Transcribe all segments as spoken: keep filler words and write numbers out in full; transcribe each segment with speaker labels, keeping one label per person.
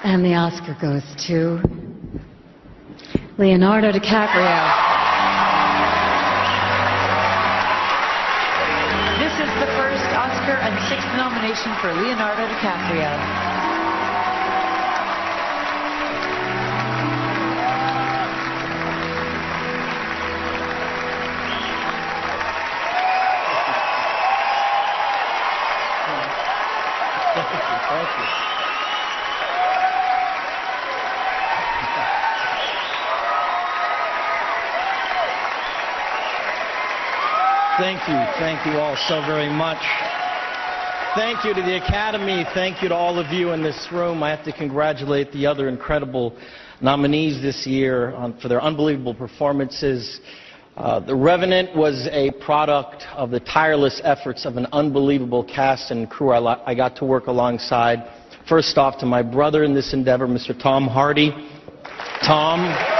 Speaker 1: And the Oscar goes to Leonardo DiCaprio.
Speaker 2: This is the first Oscar and sixth nomination for Leonardo DiCaprio.
Speaker 3: Thank you. Thank you. Thank you all so very much. Thank you to the Academy. Thank you to all of you in this room. I have to congratulate the other incredible nominees this year on, for their unbelievable performances. Uh, The Revenant was a product of the tireless efforts of an unbelievable cast and crew I, I got to work alongside. First off, to my brother in this endeavor, Mister Tom Hardy. Tom,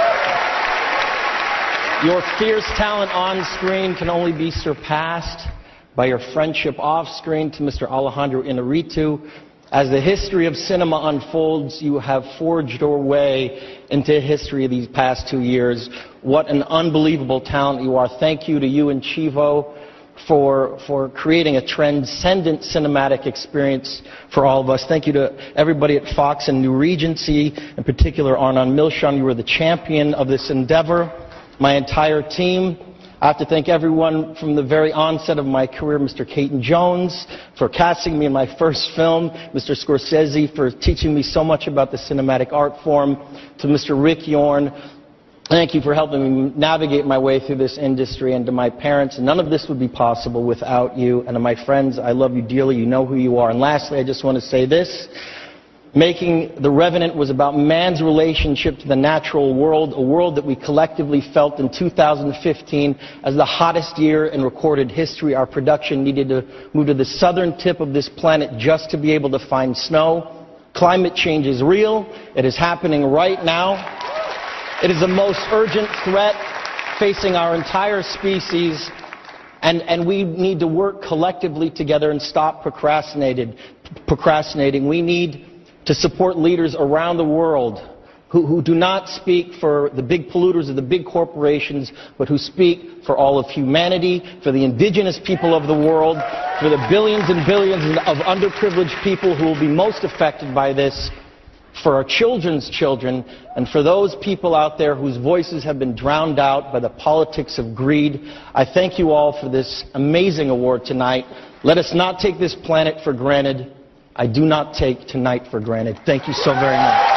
Speaker 3: your fierce talent on screen can only be surpassed by your friendship off screen. To Mister Alejandro Inarritu, as the history of cinema unfolds, you have forged your way into history of these past two years. What an unbelievable talent you are. Thank you to you and Chivo for, for creating a transcendent cinematic experience for all of us. Thank you to everybody at Fox and New Regency, in particular Arnon Milchan. You were the champion of this endeavor. My entire team. I have to thank everyone from the very onset of my career, Mister Caton Jones, for casting me in my first film, Mister Scorsese, for teaching me so much about the cinematic art form, to Mister Rick Yorn, thank you for helping me navigate my way through this industry, and to my parents. None of this would be possible without you, and to my friends, I love you dearly. You know who you are. And lastly, I just want to say this. Making The Revenant was about man's relationship to the natural world, a world that we collectively felt in two thousand fifteen as the hottest year in recorded history. Our production needed to move to the southern tip of this planet just to be able to find snow. Climate change is real. It is happening right now. It is the most urgent threat facing our entire species, and, and we need to work collectively together and stop procrastinated, procrastinating. We need to support leaders around the world who, who do not speak for the big polluters or the big corporations, but who speak for all of humanity, for the indigenous people of the world, for the billions and billions of underprivileged people who will be most affected by this, for our children's children, and for those people out there whose voices have been drowned out by the politics of greed. I thank you all for this amazing award tonight. Let us not take this planet for granted. I do not take tonight for granted. Thank you so very much.